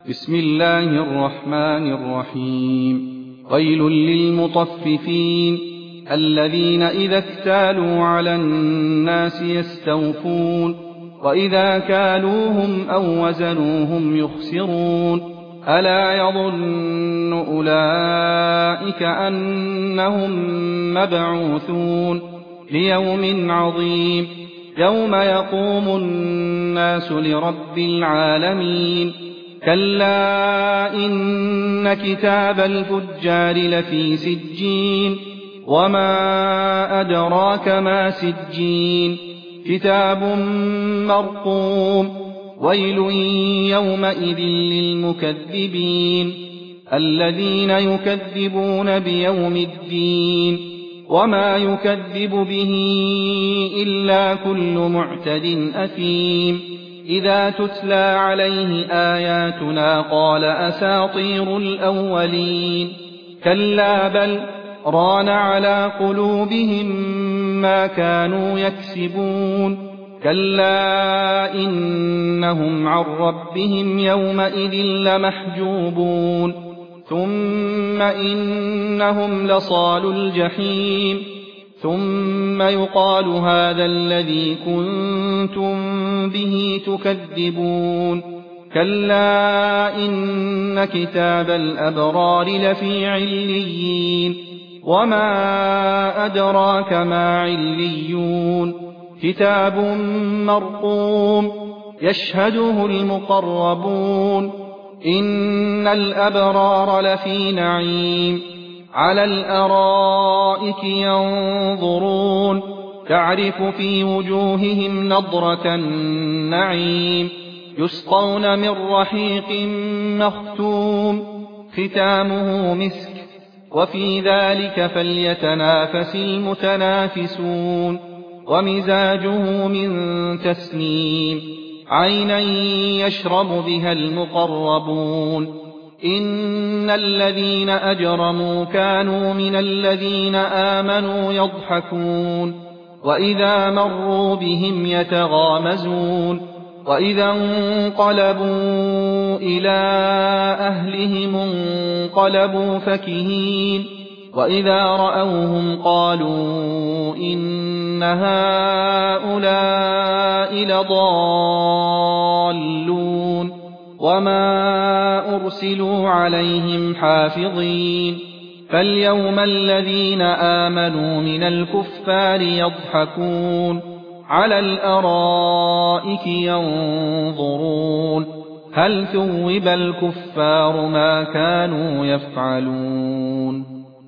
بسم الله الرحمن الرحيم. ويل للمطففين الذين إذا اكتالوا على الناس يستوفون وإذا كالوهم أو وزنوهم يخسرون ألا يظن أولئك أنهم مبعوثون ليوم عظيم يوم يقوم الناس لرب العالمين كلا إن كتاب الفجار لفي سجين وما أدراك ما سجين كتاب مرقوم ويل يومئذ للمكذبين الذين يكذبون بيوم الدين وما يكذب به إلا كل معتد أثيم إذا تتلى عليه آياتنا قال أساطير الأولين كلا بل ران على قلوبهم ما كانوا يكسبون كلا إنهم عن ربهم يومئذ لمحجوبون ثم إنهم لصالو الجحيم ثم يقال هذا الذي كنتم به تكذبون كلا إن كتاب الأبرار لفي عليين وما أدراك ما عليون كتاب مرقوم يشهده المقربون إن الأبرار لفي نعيم على الأرائك ينظرون تعرف في وجوههم نضرة النعيم يسقون من رحيق مختوم ختامه مسك وفي ذلك فليتنافس المتنافسون ومزاجه من تسنيم عينا يشرب بها المقربون إن الذين أجرموا كانوا من الذين آمنوا يضحكون وإذا مروا بهم يتغامزون وإذا انقلبوا إلى أهلهم انقلبوا فكهين وإذا رأوهم قالوا إن هؤلاء لضالون وما أرسلوا عليهم حافظين فاليوم الذين آمنوا من الكفار يضحكون على الأرائك ينظرون هل ثوب الكفار ما كانوا يفعلون